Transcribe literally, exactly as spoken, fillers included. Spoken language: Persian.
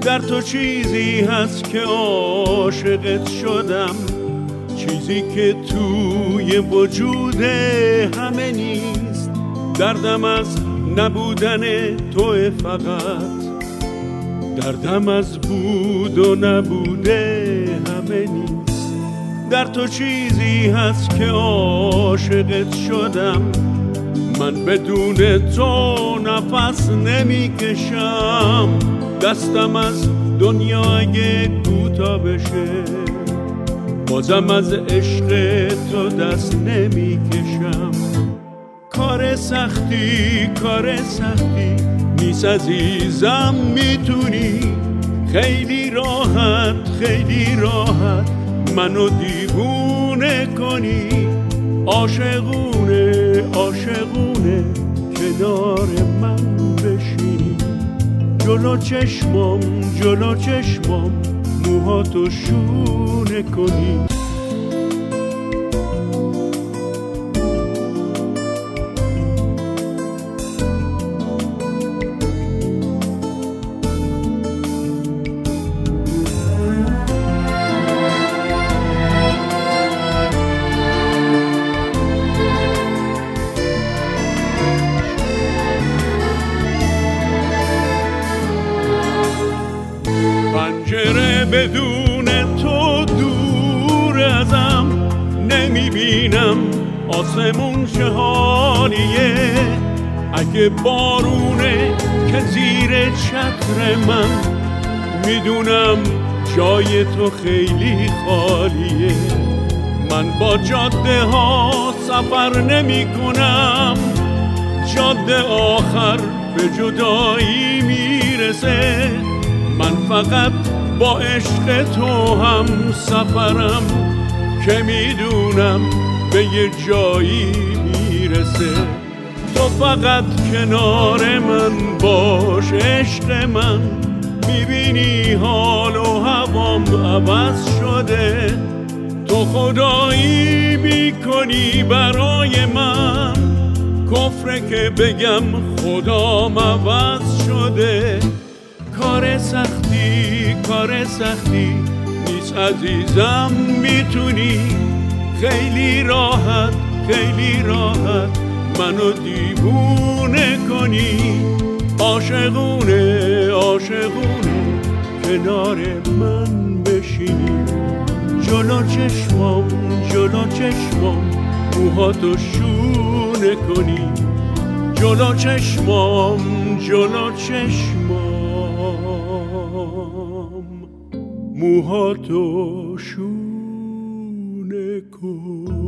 در تو چیزی هست که عاشقت شدم، چیزی که توی وجود همه نیست. دردم از نبودن توه، فقط دردم از بود و نبوده همه نیست. در تو چیزی هست که عاشقت شدم، من بدون تو نفس نمی کشم. دستم از دنیا اگه کوتاه بشه، بازم از عشق تو دست نمی کشم. کار سختی کار سختی نیست عزیزم، میتونی خیلی راحت خیلی راحت منو دیوونه کنی. عاشقونه عاشقونه کنار من بشینی، جلو چشمام جلو چشمام موهاتو شونه کنی. پنجره بدون تو دور ازم، نمیبینم آسمون چه حالیه. اگه بارونه که زیر چتر من، میدونم جای تو خیلی خالیه. من با جاده ها سفر نمی کنم، جاده آخر به جدایی میرسه. من فقط با عشق تو هم سفرم، که میدونم به یه جایی میرسه. تو فقط کنار من باش عشق من، میبینی حال و هوام عوض شده. تو خدایی میکنی برای من، کفره که بگم خدام عوض شده. کار سختی کار سختی نیست عزیزم، میتونی خیلی راحت خیلی راحت منو دیوونه کنی. عاشقونه عاشقونه کنار من بشینی، جلو چشمام جلو چشمام موهاتو شونه کنی. جلو چشمام جلو چشمام موهاتو شونه کن.